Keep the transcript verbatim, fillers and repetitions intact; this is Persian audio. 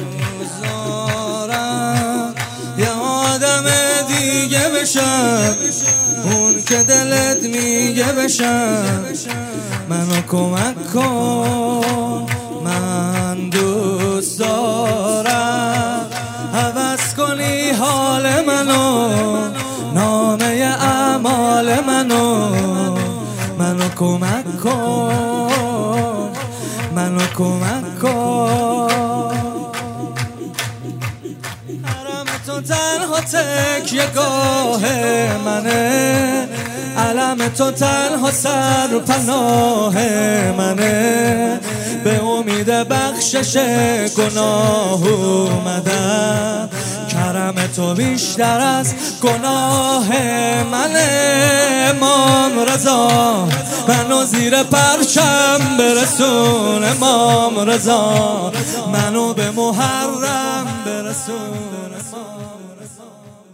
دوزارم یه آدم دیگه بشم، اون که دلت میگه بشم. منو کمک کن، من دوست دارم عوض کنی حال منو، نامه اعمال منو. منو کمک کن، منو کمک کن. حرم تو تنها تکیه گاه منه، علم تو تنها سر پناه منه. به امید بخشش گناه اومدم، کرم تو بیشتر از گناه منه. امام رضا منو زیر پرچم برسون، امام رضا منو به محرم برسون.